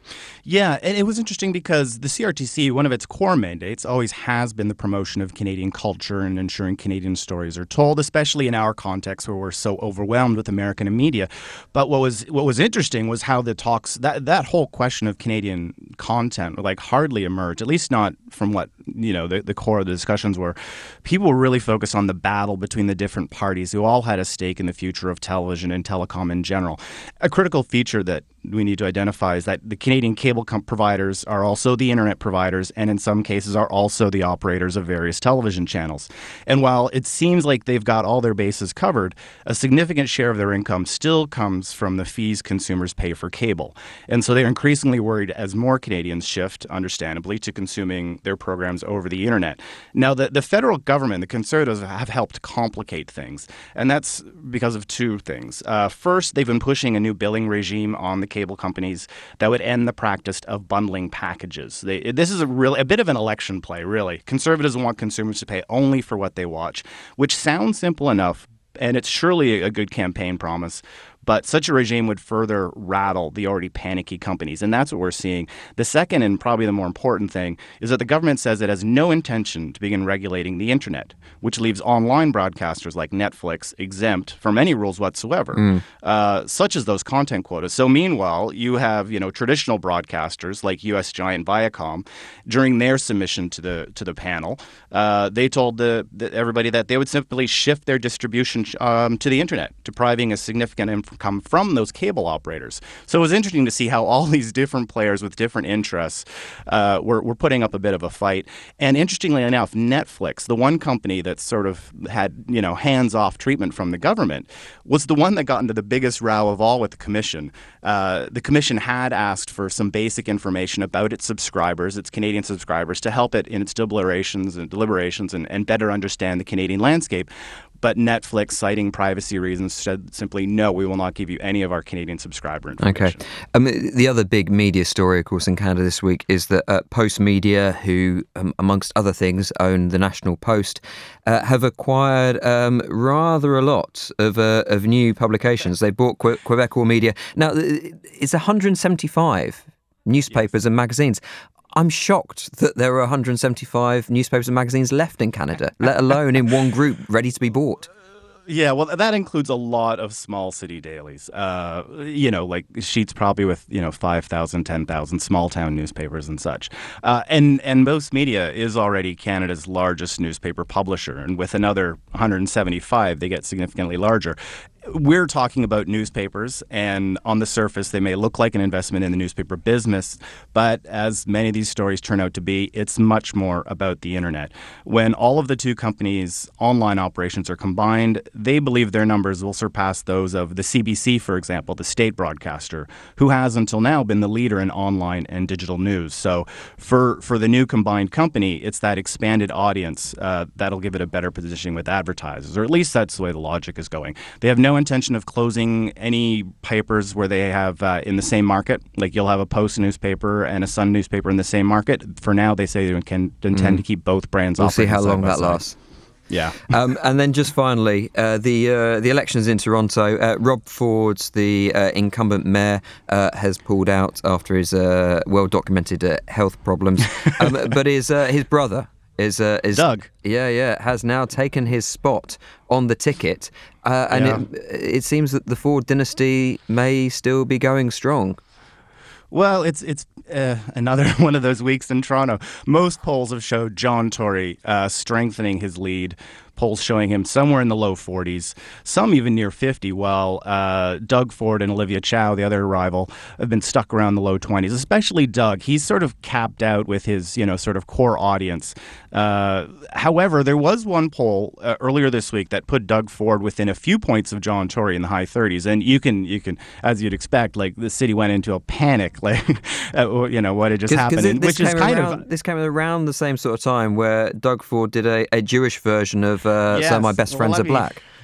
Yeah, and it was interesting because the C R T C, one of its core mandates, always has been the promotion of Canadian culture and ensuring Canadian stories are told, especially in our context where we're so overwhelmed with American media. But what was what was interesting was how the talks, that, that whole question of Canadian content, like hardly emerged, at least not from what, you know, the, the core of the discussions were. People were really focused on the battle between the different parties who all had a stake in the future of television and telecom in general. A critical feature that we need to identify is that the Canadian cable com- providers are also the internet providers, and in some cases are also the operators of various television channels. And while it seems like they've got all their bases covered, a significant share of their income still comes from the fees consumers pay for cable. And so they're increasingly worried as more Canadians shift, understandably, to consuming their programs over the internet. Now, the, the federal government, the Conservatives, have helped complicate things, and that's because of two things. Uh, first, they've been pushing a new billing regime on the cable companies that would end the practice of bundling packages. They, this is a real a bit of an election play, really. Conservatives want consumers to pay only for what they watch, which sounds simple enough, and it's surely a good campaign promise. But such a regime would further rattle the already panicky companies, and that's what we're seeing. The second, and probably the more important thing, is that the government says it has no intention to begin regulating the internet, which leaves online broadcasters like Netflix exempt from any rules whatsoever, mm. uh, such as those content quotas. So meanwhile, you have, you know, traditional broadcasters like U S giant Viacom. During their submission to the to the panel, uh, they told the, the everybody that they would simply shift their distribution um, to the internet, depriving a significant inf- come from those cable operators. So it was interesting to see how all these different players with different interests uh, were, were putting up a bit of a fight. And interestingly enough, Netflix, the one company that sort of had, you know, hands-off treatment from the government, was the one that got into the biggest row of all with the commission. Uh, the commission had asked for some basic information about its subscribers, its Canadian subscribers, to help it in its deliberations and deliberations and, and better understand the Canadian landscape. But Netflix, citing privacy reasons, said simply, no, we will not give you any of our Canadian subscriber information.
Okay. Um, the other big media story, of course, in Canada this week is that uh, Post Media, who, um, amongst other things, own the National Post, uh, have acquired um, rather a lot of uh, of new publications. They bought Que- Quebecois Media. Now, it's one hundred seventy-five newspapers yes. and magazines. I'm shocked that there are one hundred seventy-five newspapers and magazines left in Canada, let alone in one group ready to be bought.
Yeah, well, that includes a lot of small city dailies. Uh, you know, like sheets probably with, you know, five thousand, ten thousand small town newspapers and such. Uh, and, and Post Media is already Canada's largest newspaper publisher. And with another one hundred seventy-five, they get significantly larger. We're talking about newspapers, and on the surface, they may look like an investment in the newspaper business, but as many of these stories turn out to be, it's much more about the internet. When all of the two companies' online operations are combined, they believe their numbers will surpass those of the C B C, for example, the state broadcaster, who has until now been the leader in online and digital news. So for, for the new combined company, it's that expanded audience uh, that'll give it a better positioning with advertisers, or at least that's the way the logic is going. They have no intention of closing any papers where they have uh, in the same market. Like you'll have a Post newspaper and a Sun newspaper in the same market. For now, they say they can intend mm. to keep both brands.
We'll see how long that
side.
lasts.
Yeah.
um, and then just finally, uh, the uh, the elections in Toronto. Uh, Rob Ford's, the uh, incumbent mayor, uh, has pulled out after his uh, well-documented uh, health problems. um, but his uh, his brother is uh, is
Doug.
Yeah, yeah, has now taken his spot on the ticket, uh, and yeah. it, it seems that the Ford dynasty may still be going strong.
Well, it's it's uh, another one of those weeks in Toronto. Most polls have showed John Tory uh, strengthening his lead. Polls showing him somewhere in the low forties, some even near fifty, while uh, Doug Ford and Olivia Chow, the other rival, have been stuck around the low twenties, especially Doug. He's sort of capped out with his, you know, sort of core audience. Uh, however, there was one poll uh, earlier this week that put Doug Ford within a few points of John Tory in the high thirties. And you can, you can, as you'd expect, like the city went into a panic, like, uh, you know, what had just
Cause,
happened,
cause
and, which is kind
around,
of...
This came around the same sort of time where Doug Ford did a, a Jewish version of Uh,
yes.
So My Best
well,
Friends Are
me,
Black.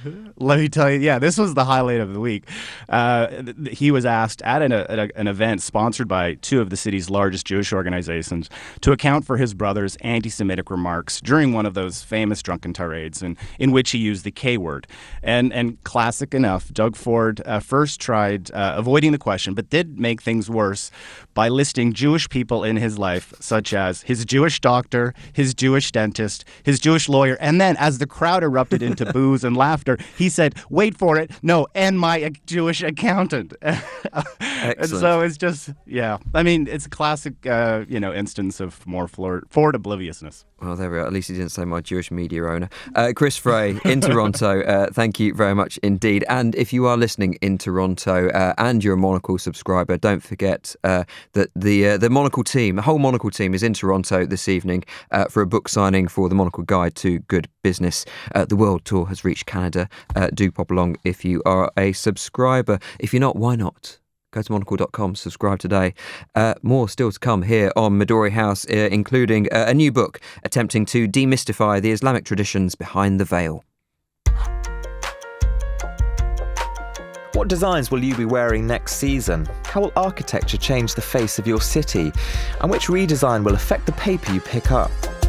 Let me tell you, yeah, this was the highlight of the week. Uh, th- he was asked at an, at a, an event sponsored by two of the city's largest Jewish organizations to account for his brother's anti-Semitic remarks during one of those famous drunken tirades in, in which he used the K word. And, and classic enough, Doug Ford uh, first tried uh, avoiding the question, but did make things worse by listing Jewish people in his life, such as his Jewish doctor, his Jewish dentist, his Jewish lawyer, and then as the crowd erupted into boos and laughter, he said, wait for it, no, and my Jewish accountant. And so it's just, yeah, I mean, it's a classic, uh, you know, instance of more Ford, Ford obliviousness.
Well, there we are. At least he didn't say my Jewish media owner. Uh, Chris Frey in Toronto, uh, thank you very much indeed. And if you are listening in Toronto uh, and you're a Monocle subscriber, don't forget uh, that the uh, the Monocle team, the whole Monocle team is in Toronto this evening uh, for a book signing for the Monocle Guide to Good Business. Uh, the World Tour has reached Canada. Uh, do pop along if you are a subscriber. If you're not, why not? Go to monocle dot com, subscribe today. Uh, more still to come here on Midori House, uh, including uh, a new book attempting to demystify the Islamic traditions behind the veil.
What designs will you be wearing next season? How will architecture change the face of your city? And which redesign will affect the paper you pick up?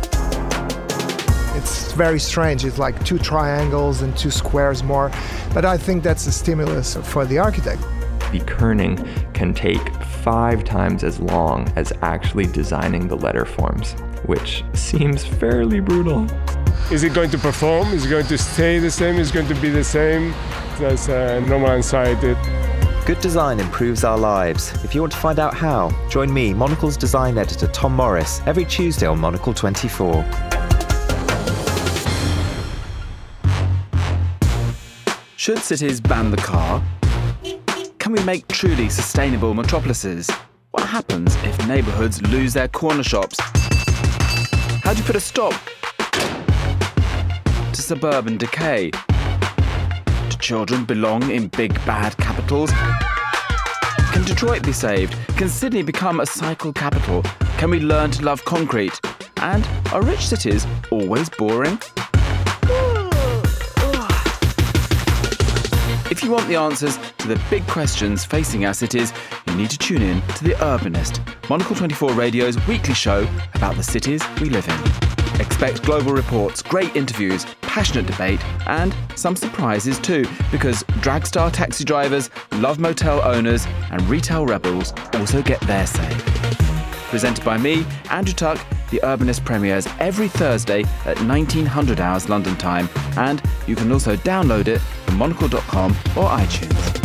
It's very strange. It's like two triangles and two squares more. But I think that's a stimulus for the architect.
The kerning can take five times as long as actually designing the letter forms, which seems fairly brutal.
Is it going to perform? Is it going to stay the same? Is it going to be the same? That's uh, normal anxiety.
Good design improves our lives. If you want to find out how, join me, Monocle's design editor Tom Morris, every Tuesday on Monocle twenty-four.
Should cities ban the car? Can we make truly sustainable metropolises? What happens if neighbourhoods lose their corner shops? How do you put a stop to suburban decay? Do children belong in big bad capitals? Can Detroit be saved? Can Sydney become a cycle capital? Can we learn to love concrete? And are rich cities always boring? If you want the answers to the big questions facing our cities, you need to tune in to The Urbanist, Monocle twenty-four Radio's weekly show about the cities we live in. Expect global reports, great interviews, passionate debate, and some surprises too, because dragstar taxi drivers, love motel owners, and retail rebels also get their say. Presented by me, Andrew Tuck, The Urbanist premieres every Thursday at nineteen hundred hours London time, and you can also download it from monocle dot com or iTunes.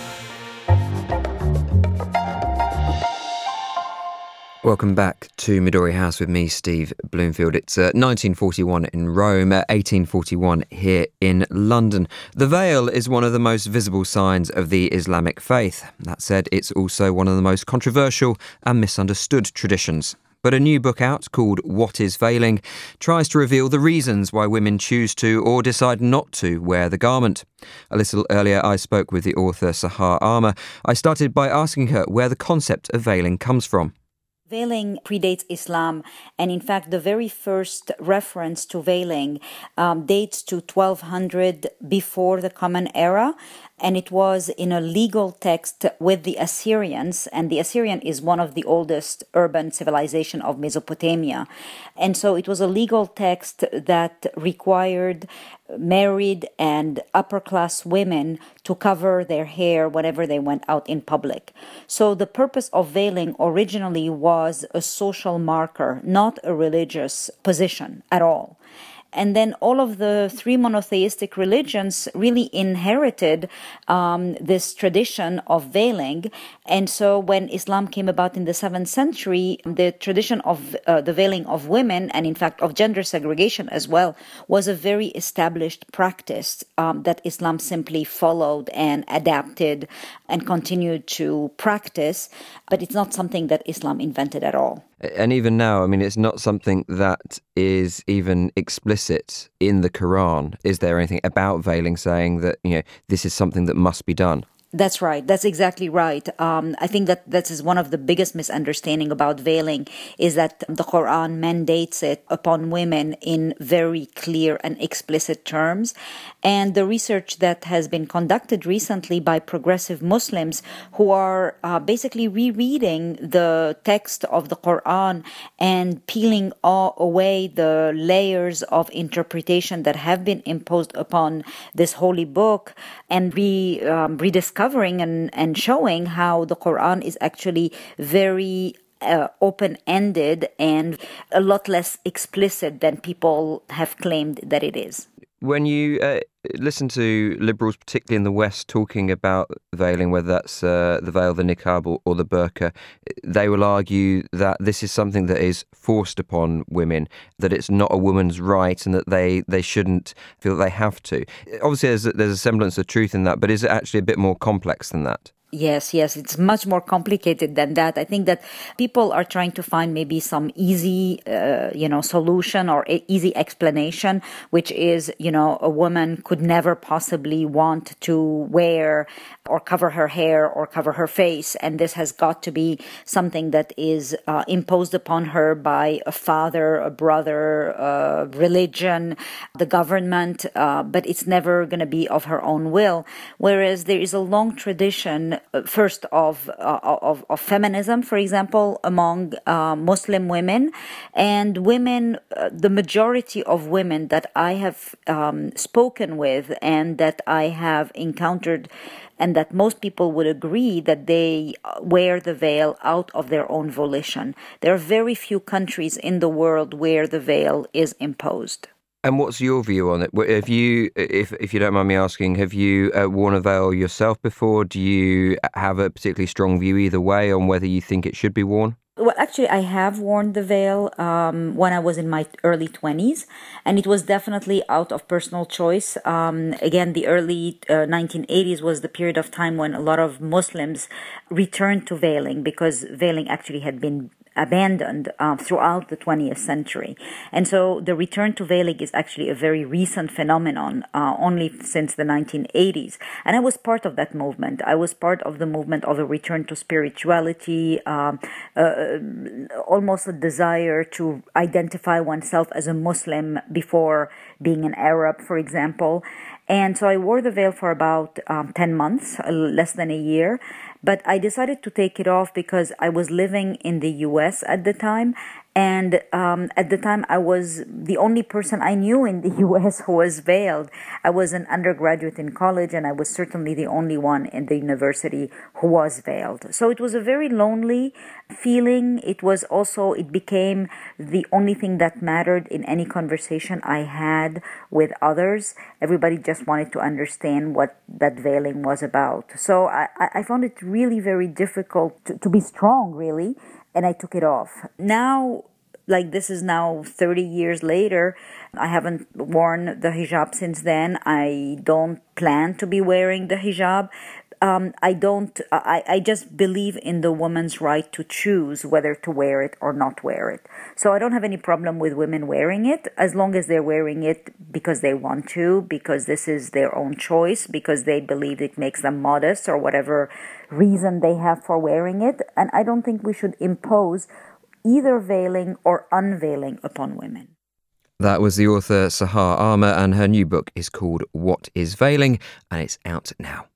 Welcome back to Midori House with me, Steve Bloomfield. It's uh, nineteen forty-one in Rome, uh, eighteen forty-one here in London. The veil is one of the most visible signs of the Islamic faith. That said, it's also one of the most controversial and misunderstood traditions. But a new book out called What is Veiling tries to reveal the reasons why women choose to or decide not to wear the garment. A little earlier, I spoke with the author Sahar Arma. I started by asking her where the concept of veiling comes from.
Veiling predates Islam, and in fact, the very first reference to veiling um, dates to twelve hundred before the Common Era, and it was in a legal text with the Assyrians, and the Assyrian is one of the oldest urban civilization of Mesopotamia. And so it was a legal text that required married and upper-class women to cover their hair whenever they went out in public. So the purpose of veiling originally was a social marker, not a religious position at all. And then all of the three monotheistic religions really inherited um, this tradition of veiling. And so when Islam came about in the seventh century, the tradition of uh, the veiling of women, and in fact of gender segregation as well, was a very established practice um, that Islam simply followed and adapted and continued to practice. But it's not something that Islam invented at all.
And even now, I mean, it's not something that is even explicit in the Quran. Is there anything about veiling saying that, you know, this is something that must be done?
That's right. That's exactly right. Um, I think that that is one of the biggest misunderstanding about veiling is that the Quran mandates it upon women in very clear and explicit terms. And the research that has been conducted recently by progressive Muslims who are uh, basically rereading the text of the Quran and peeling all away the layers of interpretation that have been imposed upon this holy book and re, um, rediscovering and, and showing how the Quran is actually very uh, open-ended and a lot less explicit than people have claimed that it is.
When you uh, listen to liberals, particularly in the West, talking about veiling, whether that's uh, the veil, the niqab or, or the burqa, they will argue that this is something that is forced upon women, that it's not a woman's right and that they, they shouldn't feel that they have to. Obviously, there's a, there's a semblance of truth in that, but is it actually a bit more complex than that?
Yes, yes, it's much more complicated than that. I think that people are trying to find maybe some easy, uh, you know, solution or a easy explanation, which is, you know, a woman could never possibly want to wear or cover her hair or cover her face. And this has got to be something that is uh, imposed upon her by a father, a brother, uh, religion, the government, uh, but it's never going to be of her own will. Whereas there is a long tradition first of, uh, of of feminism, for example, among uh, Muslim women and women. Uh, the majority of women that I have um, spoken with and that I have encountered, and that most people would agree that they wear the veil out of their own volition. There are very few countries in the world where the veil is imposed.
And what's your view on it? Have you, if if you don't mind me asking, have you uh, worn a veil yourself before? Do you have a particularly strong view either way on whether you think it should be worn?
Well, actually, I have worn the veil um, when I was in my early twenties, and it was definitely out of personal choice. Um, again, the early uh, nineteen eighties was the period of time when a lot of Muslims returned to veiling because veiling actually had been abandoned uh, throughout the twentieth century. And so the return to veiling is actually a very recent phenomenon, uh, only since the nineteen eighties. And I was part of that movement. I was part of the movement of a return to spirituality, uh, uh, almost a desire to identify oneself as a Muslim before being an Arab, for example. And so I wore the veil for about um, ten months, uh, less than a year. But I decided to take it off because I was living in the U S at the time. And um, at the time, I was the only person I knew in the U S who was veiled. I was an undergraduate in college, and I was certainly the only one in the university who was veiled. So it was a very lonely feeling. It was also, it became the only thing that mattered in any conversation I had with others. Everybody just wanted to understand what that veiling was about. So I, I found it really very difficult to, to be strong, really. And I took it off. Now, like this is now thirty years later, I haven't worn the hijab since then. I don't plan to be wearing the hijab. Um, I don't, I, I just believe in the woman's right to choose whether to wear it or not wear it. So I don't have any problem with women wearing it as long as they're wearing it because they want to, because this is their own choice, because they believe it makes them modest or whatever reason they have for wearing it. And I don't think we should impose either veiling or unveiling upon women.
That was the author Sahar Arma, and her new book is called What is Veiling, and it's out now.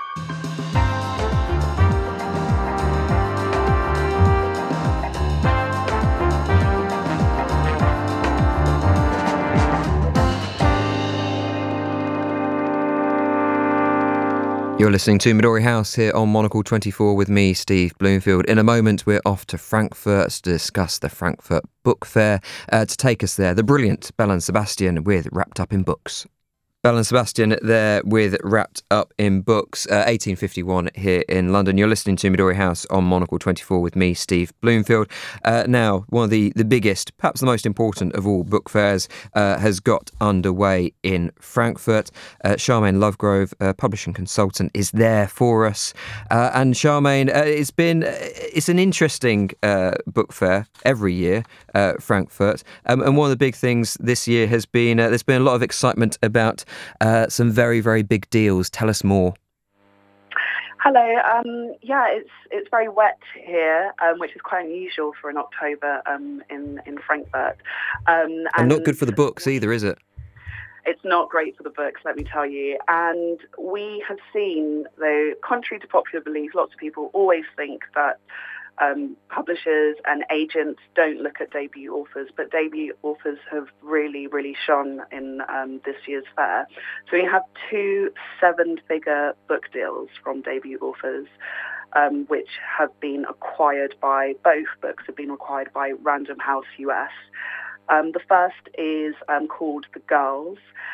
You're listening to Midori House here on Monocle twenty-four with me, Steve Bloomfield. In a moment, we're off to Frankfurt to discuss the Frankfurt Book Fair. Uh, to take us there, the brilliant Belle and Sebastian with Wrapped Up in Books. Belle and Sebastian there with Wrapped Up in Books, uh, eighteen fifty-one here in London. You're listening to Midori House on Monocle twenty-four with me, Steve Bloomfield. Uh, now, one of the, the biggest, perhaps the most important of all book fairs uh, has got underway in Frankfurt. Uh, Charmaine Lovegrove, uh, publishing consultant, is there for us. Uh, and Charmaine, uh, it's been, it's an interesting uh, book fair every year, uh, Frankfurt. Um, and one of the big things this year has been, uh, there's been a lot of excitement about Uh, some very, very big deals. Tell us more.
Hello. Um, yeah, it's it's very wet here, um, which is quite unusual for an October um, in in Frankfurt. Um, and,
and not good for the books either, is it?
It's not great for the books, let me tell you. And we have seen, though, contrary to popular belief, lots of people always think that um, publishers and agents don't look at debut authors, but debut authors have really, really shone in um, this year's fair. So we have two seven-figure book deals from debut authors, um, which have been acquired by, both books have been acquired by Random House U S. Um, the first is um, called The Girls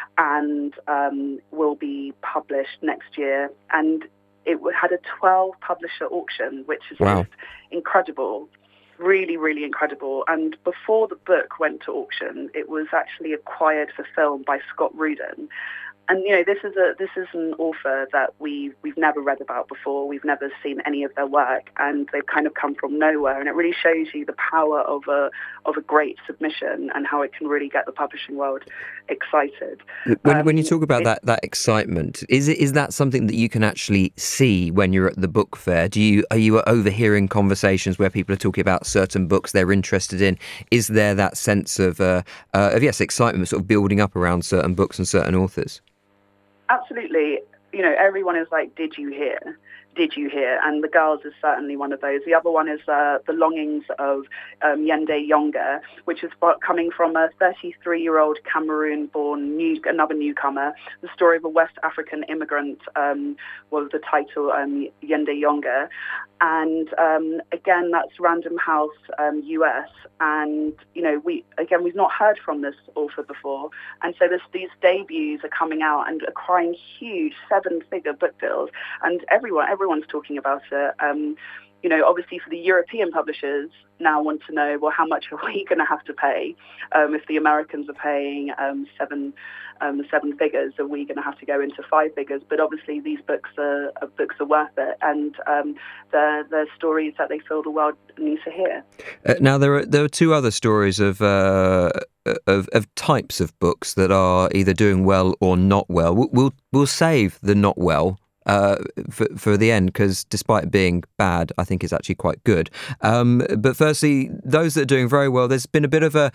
and um, will be published next year. And it had a twelve publisher auction, which is
wow.
just incredible, really, really incredible. And before the book went to auction, it was actually acquired for film by Scott Rudin. And, you know, this is a this is an author that we, we've never read about before. We've never seen any of their work, and they've kind of come from nowhere. And it really shows you the power of a of a great submission and how it can really get the publishing world excited.
When,
um,
when you talk about
it,
that, that excitement, is it is that something that you can actually see when you're at the book fair? Do you are you overhearing conversations where people are talking about certain books they're interested in? Is there that sense of uh, uh, of yes, excitement sort of building up around certain books and certain authors?
Absolutely. You know, everyone is like, did you hear? Did you hear? And The Girls is certainly one of those. The other one is uh, The Longings of um, Yende Yonge, which is coming from a thirty-three-year-old Cameroon-born new, another newcomer. The story of a West African immigrant um, was the title, um, Yende Yonge. And um, again, that's Random House um, U S. And, you know, we again, we've not heard from this author before. And so this, these debuts are coming out and acquiring huge seven-figure book deals. And everyone, everyone's talking about it. Um, you know, obviously for the European publishers now want to know, well, how much are we going to have to pay? Um, if the Americans are paying um, seven um, seven figures, are we going to have to go into five figures? But obviously these books are, are books are worth it, and um, they're, they're stories that they feel the world needs to hear.
Uh, now there are there are two other stories of. Uh... Of, of types of books that are either doing well or not well. We'll we'll, we'll save the not well uh, for for the end, because despite being bad, I think it's actually quite good. Um, but firstly, those that are doing very well, there's been a bit of a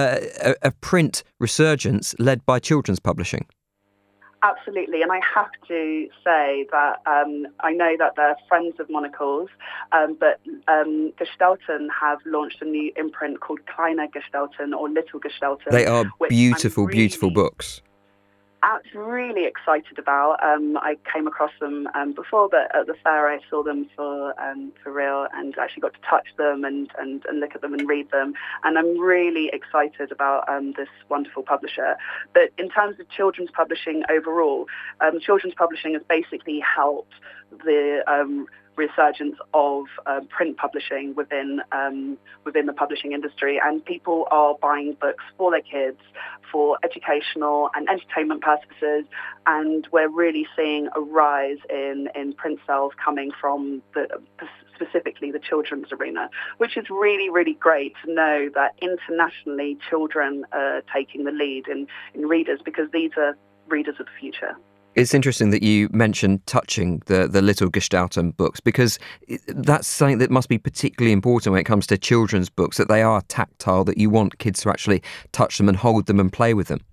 a, a print resurgence led by children's publishing.
Absolutely, and I have to say that um, I know that they're friends of Monocle's, um, but um, Gestalten have launched a new imprint called Kleine Gestalten or Little Gestalten.
They are beautiful,
really,
beautiful books.
I'm really excited about. Um, I came across them um, before, but at the fair I saw them for um, for real and actually got to touch them and, and, and look at them and read them. And I'm really excited about um, this wonderful publisher. But in terms of children's publishing overall, um, children's publishing has basically helped the um, resurgence of uh, print publishing within um, within the publishing industry, and people are buying books for their kids for educational and entertainment purposes, and we're really seeing a rise in, in print sales coming from the specifically the children's arena, which is really, really great to know that internationally children are taking the lead in, in readers, because these are readers of the future.
It's interesting that you mentioned touching the, the Little Gestalten books, because that's something that must be particularly important when it comes to children's books, that they are tactile, that you want kids to actually touch them and hold them and play with them.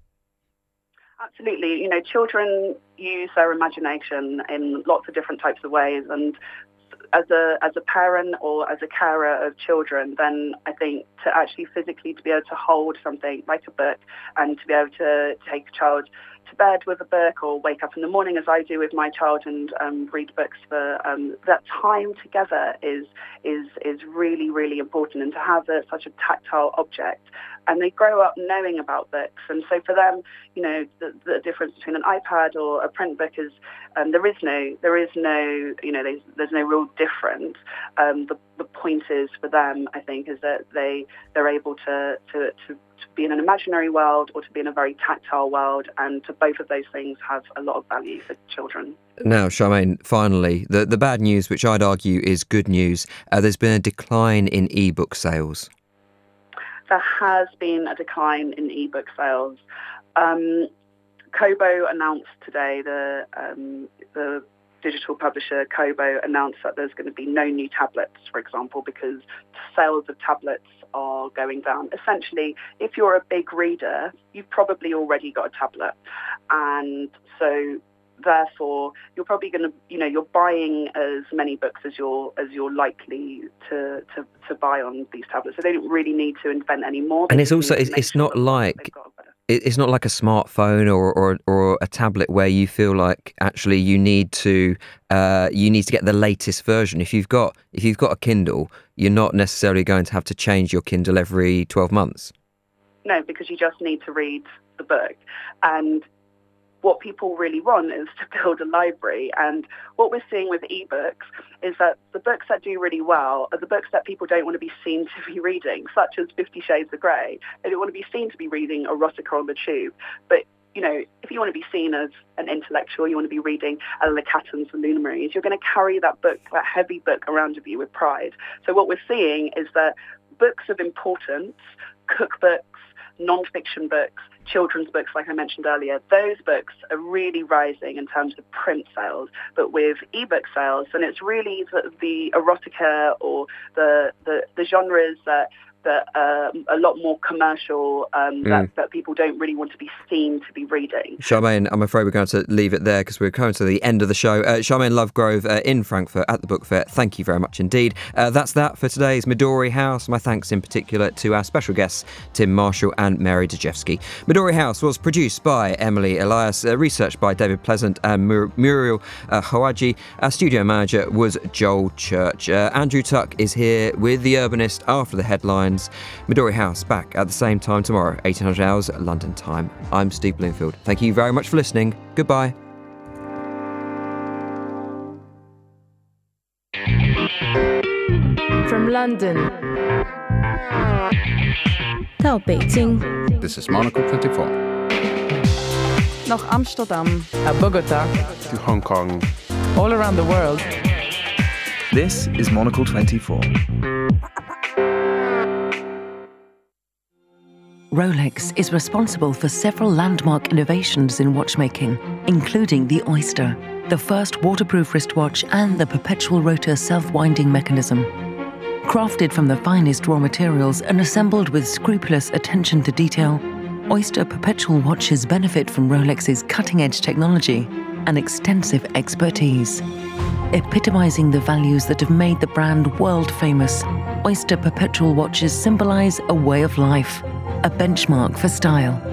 Absolutely. You know, children use their imagination in lots of different types of ways, and as a as a parent or as a carer of children, then I think to actually physically to be able to hold something like a book and to be able to take a child to bed with a book or wake up in the morning as I do with my child and um, read books for um, that time together is is is really, really important, and to have a, such a tactile object. And they grow up knowing about books, and so for them, you know, the, the difference between an iPad or a print book is um, there is no there is no you know there's, there's no real difference. Um, the the point is for them, I think, is that they they're able to to to to be in an imaginary world or to be in a very tactile world, and to both of those things have a lot of value for children.
Now, Charmaine, finally, the, the bad news, which I'd argue is good news, uh, there's been a decline in e-book sales.
There has been a decline in e-book sales. Um, Kobo announced today, the um, the digital publisher Kobo announced that there's going to be no new tablets, for example, because sales of tablets are going down. Essentially, if you're a big reader, you've probably already got a tablet. And so therefore, you're probably going to, you know, you're buying as many books as you're as you're likely to, to, to buy on these tablets. So they don't really need to invent any more.
And it's also, it's, it's not like... It's not like a smartphone or, or or a tablet where you feel like actually you need to uh, you need to get the latest version. If you've got if you've got a Kindle, you're not necessarily going to have to change your Kindle every twelve months.
No, because you just need to read the book. And what people really want is to build a library. And what we're seeing with ebooks is that the books that do really well are the books that people don't want to be seen to be reading, such as Fifty Shades of Grey. They don't want to be seen to be reading erotica on the tube. But, you know, if you want to be seen as an intellectual, you want to be reading Ella Cattons and Luna Marie's, you're going to carry that book, that heavy book around with you with pride. So what we're seeing is that books of importance, cookbooks, non-fiction books, children's books, like I mentioned earlier, those books are really rising in terms of print sales. But with ebook sales, and it's really the, the erotica or the, the, the genres that that are a lot more commercial, um,
Mm.
that, that people don't really want to be seen to be reading.
Charmaine, I'm afraid we're going to leave it there because we're coming to the end of the show. Uh, Charmaine Lovegrove uh, in Frankfurt at the Book Fair, thank you very much indeed. Uh, that's that for today's Midori House. My thanks in particular to our special guests, Tim Marshall and Mary Dejevsky. Midori House was produced by Emily Elias, uh, researched by David Pleasant and Mur- Muriel uh, Hawaji. Our studio manager was Joel Church. Uh, Andrew Tuck is here with The Urbanist after the headlines. Midori House back at the same time tomorrow, eighteen hundred hours London time. I'm Steve Bloomfield. Thank you very much for listening. Goodbye.
From London
到北京
This is Monocle twenty-four.
nach Amsterdam, a Bogota,
To Hong Kong.
all around the world.
This is Monocle twenty-four.
Rolex is responsible for several landmark innovations in watchmaking, including the Oyster, the first waterproof wristwatch and the perpetual rotor self-winding mechanism. Crafted from the finest raw materials and assembled with scrupulous attention to detail, Oyster perpetual watches benefit from Rolex's cutting-edge technology and extensive expertise. Epitomizing the values that have made the brand world-famous, Oyster perpetual watches symbolize a way of life, a benchmark for style.